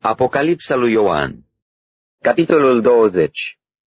Apocalipsa lui Ioan. Capitolul 20.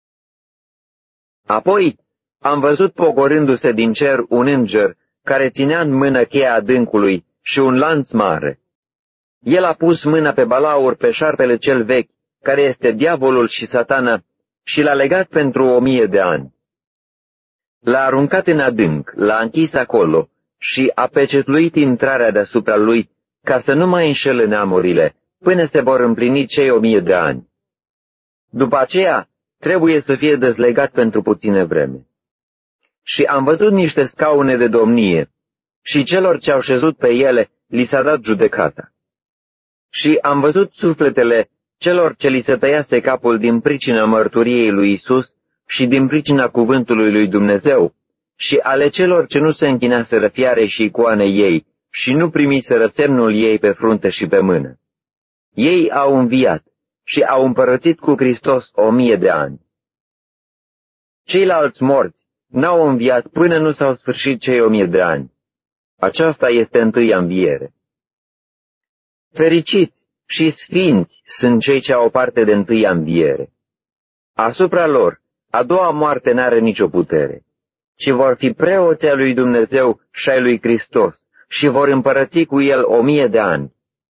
Apoi am văzut pogorându-se din cer un înger care ținea în mână cheia adâncului și un lanț mare. El a pus mâna pe balaur, pe șarpele cel vechi, care este diavolul și Satana, și l-a legat pentru 1000 de ani. L-a aruncat în adânc, l-a închis acolo și a pecetluit intrarea deasupra lui, ca să nu mai înșele neamurile, până se vor împlini cei 1000 de ani. După aceea, trebuie să fie dezlegat pentru puține vreme. Și am văzut niște scaune de domnie, și celor ce au șezut pe ele li s-a dat judecata. Și am văzut sufletele celor ce li se tăiase capul din pricina mărturiei lui Isus și din pricina cuvântului lui Dumnezeu, și ale celor ce nu se închinaseră fiarei și icoanei ei și nu primiseră semnul ei pe frunte și pe mână. Ei au înviat și au împărățit cu Hristos 1000 de ani. Ceilalți morți n-au înviat până nu s-au sfârșit cei 1000 de ani. Aceasta este întâia înviere. Fericiți și sfinți sunt cei ce au parte de întâia înviere. Asupra lor, a doua moarte n-are nicio putere, ci vor fi preoții ai lui Dumnezeu și ai lui Hristos și vor împărăți cu el 1000 de ani.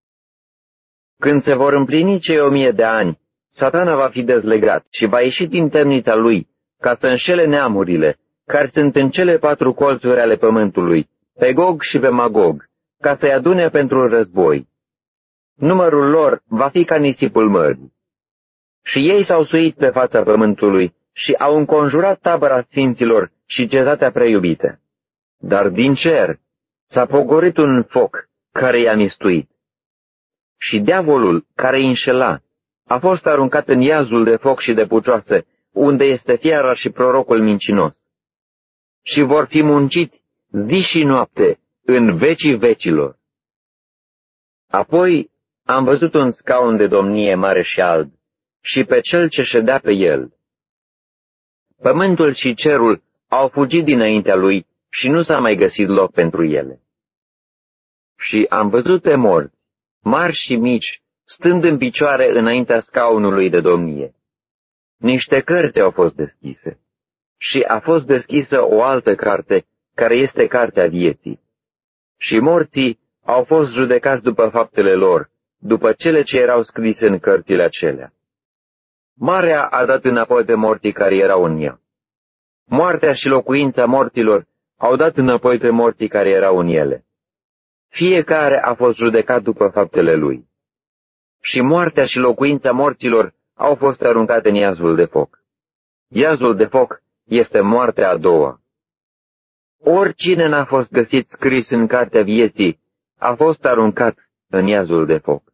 Când se vor împlini cei 1000 de ani, Satana va fi dezlegat și va ieși din temnița lui, ca să înșele neamurile, care sunt în cele 4 colțuri ale pământului, pe Gog și pe Magog, ca să-i adune pentru război. Numărul lor va fi ca nisipul mării. Și ei s-au suit pe fața pământului și au înconjurat tabăra sfinților și cetatea preiubită. Dar din cer s-a pogorât un foc care i-a mistuit. Și diavolul care îi înșela a fost aruncat în iazul de foc și de pucioase, unde este fiara și prorocul mincinos. Și vor fi munciți zi și noapte în vecii vecilor. Apoi am văzut un scaun de domnie mare și alb și pe cel ce ședea pe el. Pământul și cerul au fugit dinaintea lui și nu s-a mai găsit loc pentru ele. Și am văzut pe morți, mari și mici, stând în picioare înaintea scaunului de domnie. Niște cărți au fost deschise și a fost deschisă o altă carte, care este cartea vieții. Și morții au fost judecați după faptele lor, după cele ce erau scrise în cărțile acelea. Marea a dat înapoi pe morții care erau în ea. Moartea și locuința morților au dat înapoi pe morții care erau în ele. Fiecare a fost judecat după faptele lui. Și moartea și locuința morților au fost aruncate în iazul de foc. Iazul de foc este moartea a doua. Oricine n-a fost găsit scris în cartea vieții a fost aruncat în iazul de foc.